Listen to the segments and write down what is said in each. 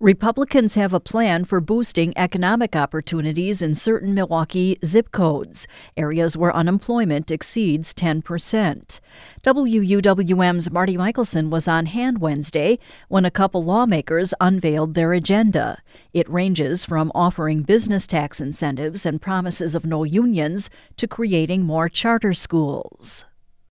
Republicans have a plan for boosting economic opportunities in certain Milwaukee zip codes, areas where unemployment exceeds 10%. WUWM's Marty Michelson was on hand Wednesday when a couple lawmakers unveiled their agenda. It ranges from offering business tax incentives and promises of no unions to creating more charter schools.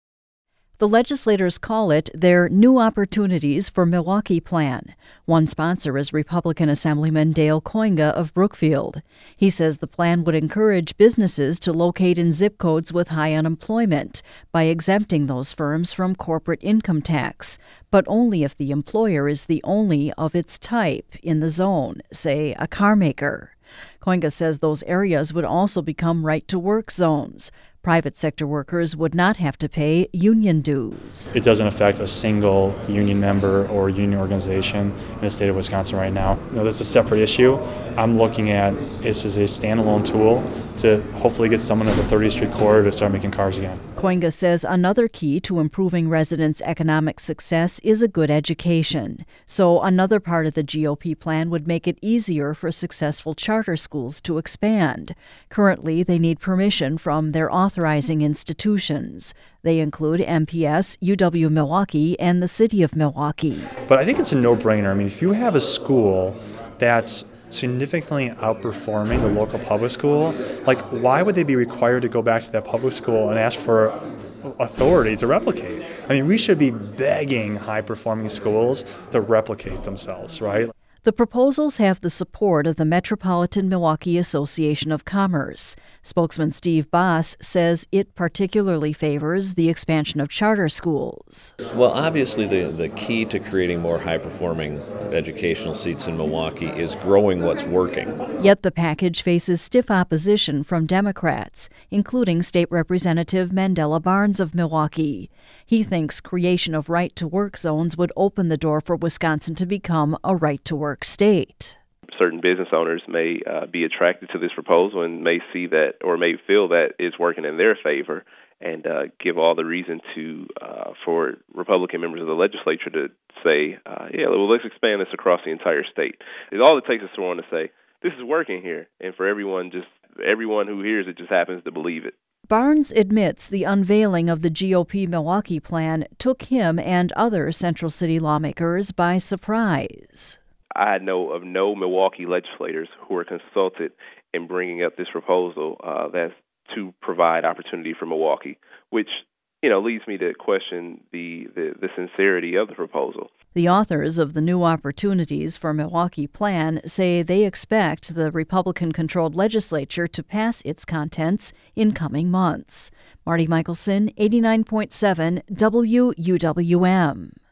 The legislators call it their New Opportunities for Milwaukee plan. One sponsor is Republican Assemblyman Dale Koinga of Brookfield. He says the plan would encourage businesses to locate in zip codes with high unemployment by exempting those firms from corporate income tax, but only if the employer is the only of its type in the zone, say a car maker. Koinga says those areas would also become right-to-work zones. Private sector workers would not have to pay union dues. It doesn't affect a single union member or union organization in the state of Wisconsin right now. That's a separate issue. I'm looking at this as a standalone tool to hopefully get someone at the 30th Street corridor to start making cars again. Koinga says another key to improving residents' economic success is a good education. So another part of the GOP plan would make it easier for successful charter schools to expand. Currently, they need permission from their authorizing institutions. They include MPS, UW-Milwaukee, and the City of Milwaukee. But I think it's a no-brainer. If you have a school that's significantly outperforming the local public school, why would they be required to go back to that public school and ask for authority to replicate? We should be begging high-performing schools to replicate themselves, right? The proposals have the support of the Metropolitan Milwaukee Association of Commerce. Spokesman Steve Boss says it particularly favors the expansion of charter schools. Well, obviously the key to creating more high-performing educational seats in Milwaukee is growing what's working. Yet the package faces stiff opposition from Democrats, including State Representative Mandela Barnes of Milwaukee. He thinks creation of right-to-work zones would open the door for Wisconsin to become a right-to-work state. Certain business owners may be attracted to this proposal and may see that or may feel that it's working in their favor and give all the reason to for Republican members of the legislature to say, let's expand this across the entire state. All it takes is someone to say, this is working here, and for everyone who hears it just happens to believe it. Barnes admits the unveiling of the GOP Milwaukee plan took him and other Central City lawmakers by surprise. I know of no Milwaukee legislators who were consulted in bringing up this proposal that's to provide opportunity for Milwaukee, which leads me to question the sincerity of the proposal. The authors of the New Opportunities for Milwaukee plan say they expect the Republican-controlled legislature to pass its contents in coming months. Marty Michelson, 89.7 WUWM.